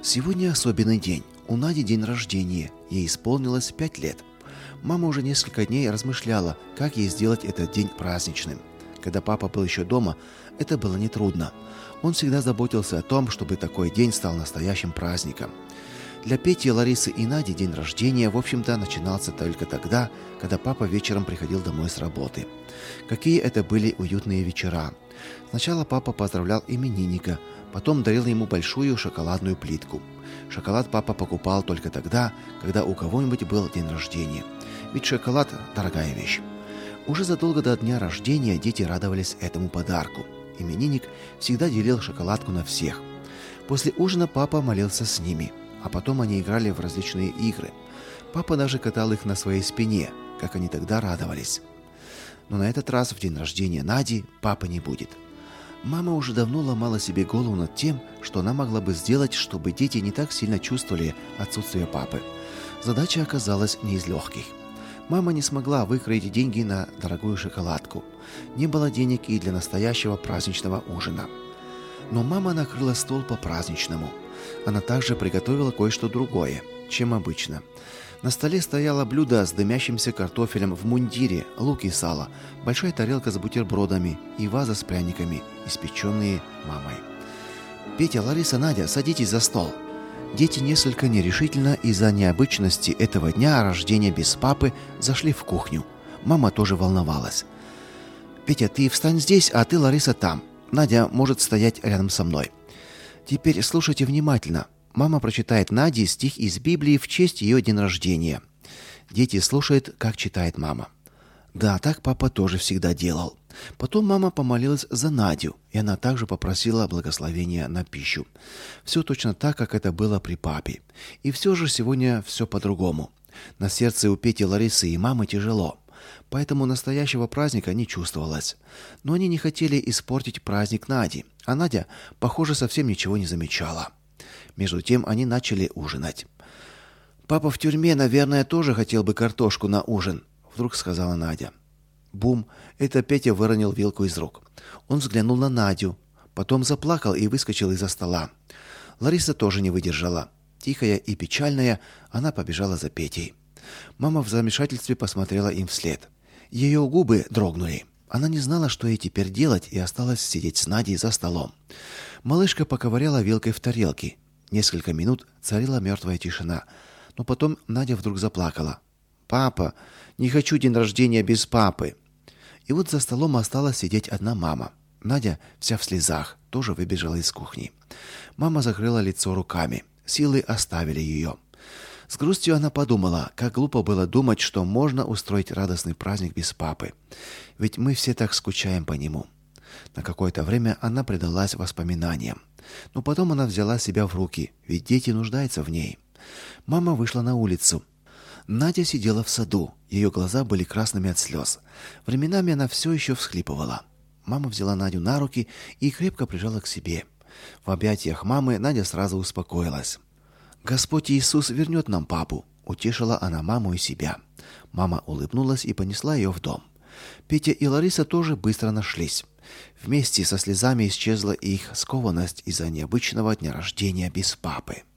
Сегодня особенный день. У Нади день рождения. Ей исполнилось 5 лет. Мама уже несколько дней размышляла, как ей сделать этот день праздничным. Когда папа был еще дома, это было нетрудно. Он всегда заботился о том, чтобы такой день стал настоящим праздником. Для Пети, Ларисы и Нади день рождения, в общем-то, начинался только тогда, когда папа вечером приходил домой с работы. Какие это были уютные вечера. Сначала папа поздравлял именинника, потом дарил ему большую шоколадную плитку. Шоколад папа покупал только тогда, когда у кого-нибудь был день рождения. Ведь шоколад – дорогая вещь. Уже задолго до дня рождения дети радовались этому подарку. Именинник всегда делил шоколадку на всех. После ужина папа молился с ними, а потом они играли в различные игры. Папа даже катал их на своей спине, как они тогда радовались. Но на этот раз в день рождения Нади папы не будет. Мама уже давно ломала себе голову над тем, что она могла бы сделать, чтобы дети не так сильно чувствовали отсутствие папы. Задача оказалась не из легких. Мама не смогла выкроить деньги на дорогую шоколадку. Не было денег и для настоящего праздничного ужина. Но мама накрыла стол по-праздничному. Она также приготовила кое-что другое, чем обычно. На столе стояло блюдо с дымящимся картофелем в мундире, лук и сало, большая тарелка с бутербродами и ваза с пряниками, испеченные мамой. «Петя, Лариса, Надя, садитесь за стол». Дети несколько нерешительно из-за необычности этого дня рождения без папы зашли в кухню. Мама тоже волновалась. «Петя, ты встань здесь, а ты, Лариса, там. Надя может стоять рядом со мной. Теперь слушайте внимательно. Мама прочитает Наде стих из Библии в честь ее дня рождения. Дети слушают, как читает мама. Да, так папа тоже всегда делал. Потом мама помолилась за Надю, и она также попросила благословения на пищу. Все точно так, как это было при папе. И все же сегодня все по-другому. На сердце у Пети, Ларисы и мамы тяжело. Поэтому настоящего праздника не чувствовалось. Но они не хотели испортить праздник Нади, а Надя, похоже, совсем ничего не замечала. Между тем они начали ужинать. «Папа в тюрьме, наверное, тоже хотел бы картошку на ужин», — вдруг сказала Надя. Бум! Это Петя выронил вилку из рук. Он взглянул на Надю, потом заплакал и выскочил из-за стола. Лариса тоже не выдержала. Тихая и печальная, она побежала за Петей. Мама в замешательстве посмотрела им вслед. Ее губы дрогнули. Она не знала, что ей теперь делать, и осталась сидеть с Надей за столом. Малышка поковыряла вилкой в тарелке. Несколько минут царила мертвая тишина. Но потом Надя вдруг заплакала. «Папа, не хочу день рождения без папы». И вот за столом осталась сидеть одна мама. Надя, вся в слезах, тоже выбежала из кухни. Мама закрыла лицо руками. Силы оставили ее. С грустью она подумала, как глупо было думать, что можно устроить радостный праздник без папы. Ведь мы все так скучаем по нему. На какое-то время она предалась воспоминаниям. Но потом она взяла себя в руки, ведь дети нуждаются в ней. Мама вышла на улицу. Надя сидела в саду. Ее глаза были красными от слез. Временами она все еще всхлипывала. Мама взяла Надю на руки и крепко прижала к себе. В объятиях мамы Надя сразу успокоилась. «Господь Иисус вернет нам папу», — утешила она маму и себя. Мама улыбнулась и понесла ее в дом. Петя и Лариса тоже быстро нашлись. Вместе со слезами исчезла их скованность из-за необычного дня рождения без папы.